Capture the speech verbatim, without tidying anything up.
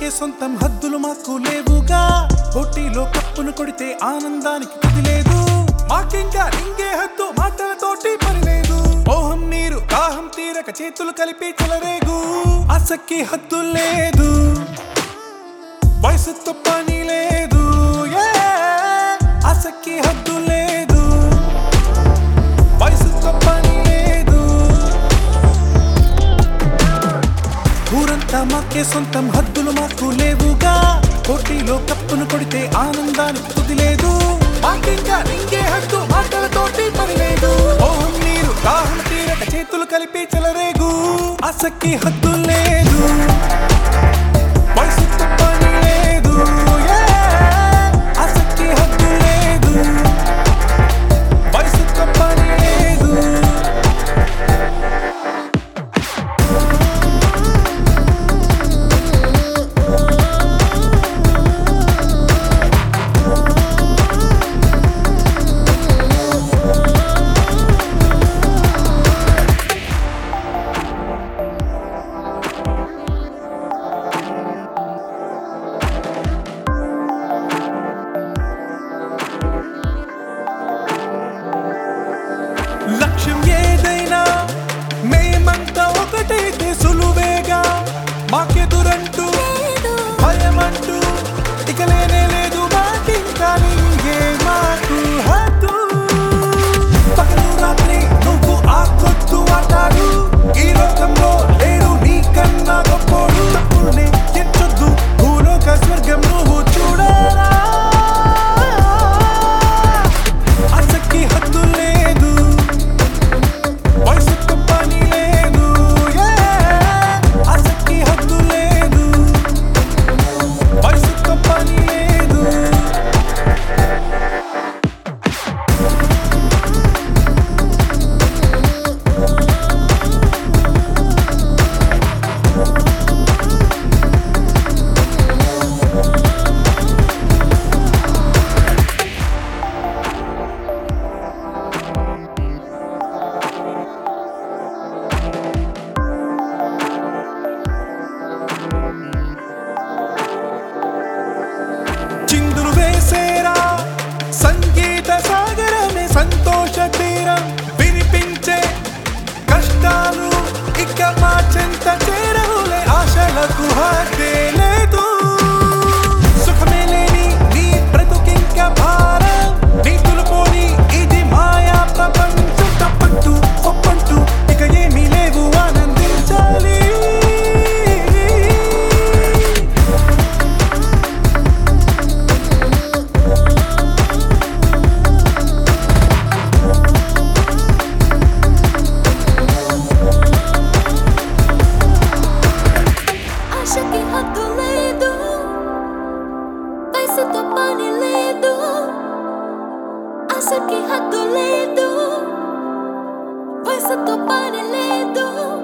మాకే సొంతం హద్దులు మాకు లేవుగా పోటీలో కప్పును కొడితే ఆనందానికి కుదిలేదు మాకింకా ఇంకే హద్దు మాటలతోటి పని లేదు మోహం నీరు దాహం తీరక చేతులు కలిపి చెలరేగు ఆసక్కి హద్దు లేదు వయసుతో పని లేదు ఆసక్కి హద్దు లేదు వయసుతో పని లేదు ఊరంతా మాకే సొంతం హద్దులు మాకు లేవుగా పోటీలో కప్పును కొడితే ఆనందానికి కుదిలేదు మాకింకా ఇంకే హద్దు మాటలతోటి పని లేదు మోహం నీరు దాహం తీరక చేతులు కలిపి చెలరేగు ఆసక్కి హద్దు లేదు వయసుతో పని లేదు ఆసక్తి హద్దు లేదు వయసుతో పని లేదు లక్ష్యం ఏదైనా మేమంతా ఒకటైతే సులువేగా మాకెదురంటూ భయమంటూ ఇక లేనే లేదు మాకింకా నీగే మాకు హద్దు పగలు రాత్రి నువ్వు ఆ కొద్దు ఆటాడు ఈ లోకంలో లేడు నీకన్నా గొప్పోడు తప్పుల్ని ఎంచొద్దు భూలోక స్వర్గం నువ్వు చూడరా ఆసక్తి హద్దు లేదు వయసుతో పని లేదు ఆసక్తి హద్దు లేదు వయసుతో పని లేదు చిందులు వేసేరా సంగీత సాగరమే సంతోష తీరం వినిపించే కష్టాలు ఇక మా చెంత చేరవులే ఆశలకు హద్దే లేదు సుఖమే లేని నీ బ్రతుకింక భారం నీతులు పోని ఇది మాయా ప్రపంచం తప్పంటూ ఒప్పంటూ ఇక ఏమీ లేవు ఆనందించాలి ఆశకి హద్దు లేదు వయసుతో పని లేదు ఆశకి హద్దు లేదు వయసుతో పని లేదు